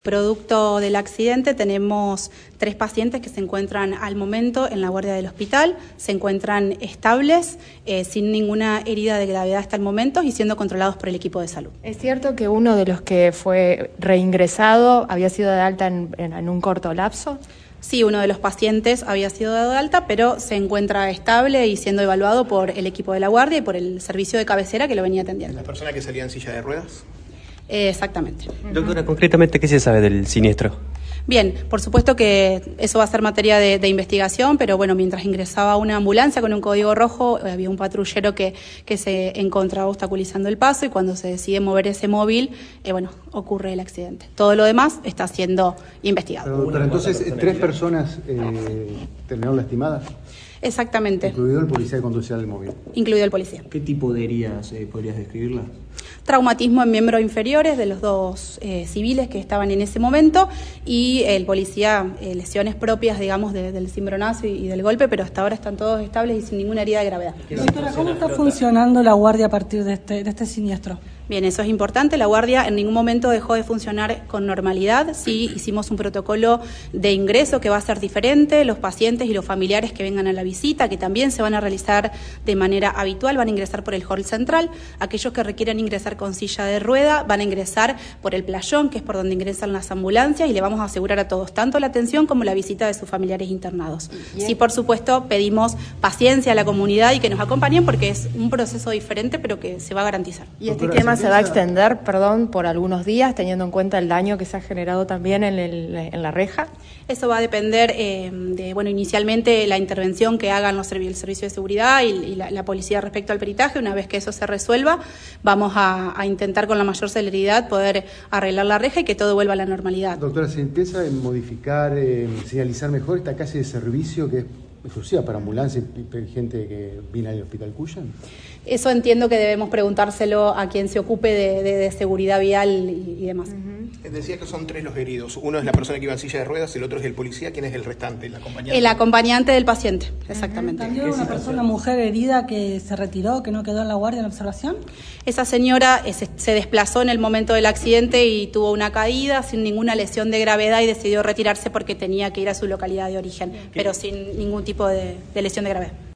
Producto del accidente tenemos 3 pacientes que se encuentran al momento en la guardia del hospital, se encuentran estables, sin ninguna herida de gravedad hasta el momento y siendo controlados por el equipo de salud. ¿Es cierto que uno de los que fue reingresado había sido de alta en un corto lapso? Sí, uno de los pacientes había sido dado de alta, pero se encuentra estable y siendo evaluado por el equipo de la guardia y por el servicio de cabecera que lo venía atendiendo. ¿La persona que salía en silla de ruedas? Exactamente. Doctora, concretamente, ¿qué se sabe del siniestro? Bien, por supuesto que eso va a ser materia de investigación, pero bueno, mientras ingresaba una ambulancia con un código rojo, había un patrullero que se encontraba obstaculizando el paso y cuando se decide mover ese móvil, ocurre el accidente. Todo lo demás está siendo investigado. Pero, doctora, entonces, 3 personas terminaron lastimadas. Exactamente. Incluido el policía que conducía el móvil. Incluido el policía. ¿Qué tipo de heridas podrías describirlas? Traumatismo en miembros inferiores de los 2 civiles que estaban en ese momento y el policía lesiones propias, digamos, del cimbronazo y del golpe, pero hasta ahora están todos estables y sin ninguna herida de gravedad. Doctora, ¿cómo está funcionando la guardia a partir de este siniestro? Bien, eso es importante. La guardia en ningún momento dejó de funcionar con normalidad. Sí, hicimos un protocolo de ingreso que va a ser diferente. Los pacientes y los familiares que vengan a la visita, que también se van a realizar de manera habitual, van a ingresar por el hall central. Aquellos que requieran ingresar con silla de rueda van a ingresar por el playón, que es por donde ingresan las ambulancias, y le vamos a asegurar a todos tanto la atención como la visita de sus familiares internados. Sí, por supuesto, pedimos paciencia a la comunidad y que nos acompañen porque es un proceso diferente, pero que se va a garantizar. ¿Y este tema se va a extender, por algunos días, teniendo en cuenta el daño que se ha generado también en la reja? Eso va a depender inicialmente la intervención que hagan el servicio de seguridad y la policía respecto al peritaje. Una vez que eso se resuelva, vamos a intentar con la mayor celeridad poder arreglar la reja y que todo vuelva a la normalidad. Doctora, ¿se empieza a modificar, señalizar mejor esta calle de servicio que es exclusiva para ambulancia y gente que viene al Hospital Cuyan? Eso entiendo que debemos preguntárselo a quien se ocupe de seguridad vial y demás. Decía que son 3 los heridos. Uno es la persona que iba en silla de ruedas, el otro es el policía. ¿Quién es el restante, el acompañante? El acompañante del paciente, exactamente. ¿También hubo una mujer herida que se retiró, que no quedó en la guardia en observación? Esa señora se desplazó en el momento del accidente y tuvo una caída sin ninguna lesión de gravedad y decidió retirarse porque tenía que ir a su localidad de origen, pero sin ningún tipo de lesión de gravedad.